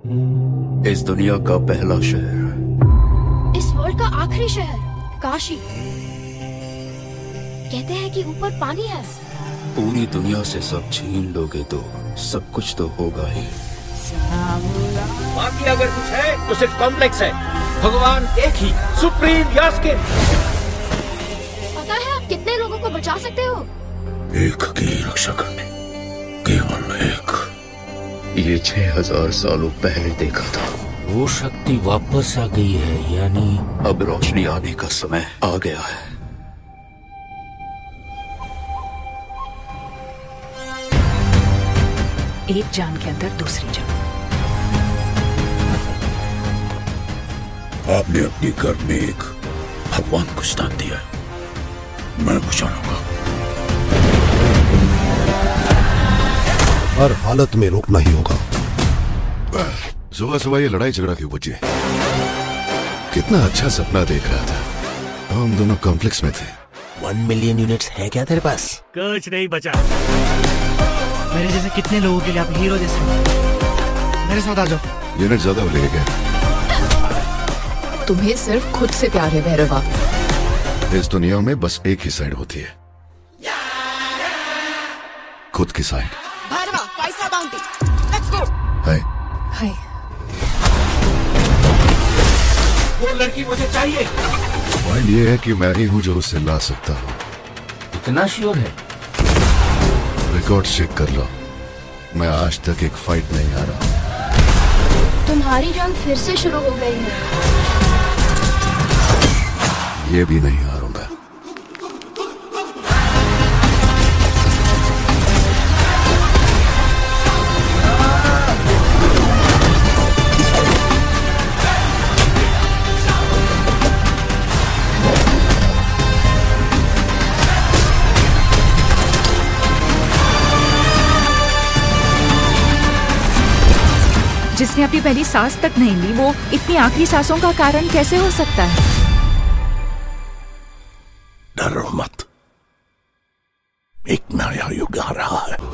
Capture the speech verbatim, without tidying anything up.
इस दुनिया का पहला शहर, इस वर्ल्ड का आखिरी शहर काशी। कहते हैं कि ऊपर पानी है। पूरी दुनिया से सब छीन लोगे तो सब कुछ तो होगा ही। बाकी अगर कुछ है तो सिर्फ कॉम्प्लेक्स है। भगवान एक ही, सुप्रीम यास्किन। पता है आप कितने लोगों को बचा सकते हो? एक की रक्षा करने, केवल एक। ये छह हजार सालों पहले देखा था। वो शक्ति वापस आ गई है, यानी अब रोशनी आने का समय आ गया है। एक जान के अंदर दूसरी जान। आपने अपनी गर्भ में एक भगवान को स्थान दिया है, मैं बचाऊंगा। हर हालत में रोकना ही होगा। सुबह सुबह ये लड़ाई झगड़ा क्यों बची? कितना अच्छा सपना देख रहा था। हम दोनों कॉम्प्लेक्स में थे। वन मिलियन यूनिट्स है क्या तेरे पास? कुछ नहीं बचा। मेरे जैसे कितने लोगों के लिए आप हीरो जैसे। मेरे साथ आ जाओ। यूनिट ज्यादा हो लेके क्या? तुम्हें सिर्फ खुद से प्यार है भैरवा। इस दुनिया में बस एक ही साइड होती है, खुद की साइड। भैरवा, five star bounty. Let's go. Hi hi. वो लड़की मुझे चाहिए। पॉइंट ये है कि मैं ही हूँ जो उससे ला सकता हूँ। इतना श्योर है? रिकॉर्ड चेक कर लो। मैं आज तक एक फाइट नहीं हारा। तुम्हारी जंग फिर से शुरू हो गई है। ये भी नहीं हारूंगा। जिसने अपनी पहली सांस तक नहीं ली, वो इतनी आखिरी सांसों का कारण कैसे हो सकता है? डरो मत, एक नया युग आ रहा है।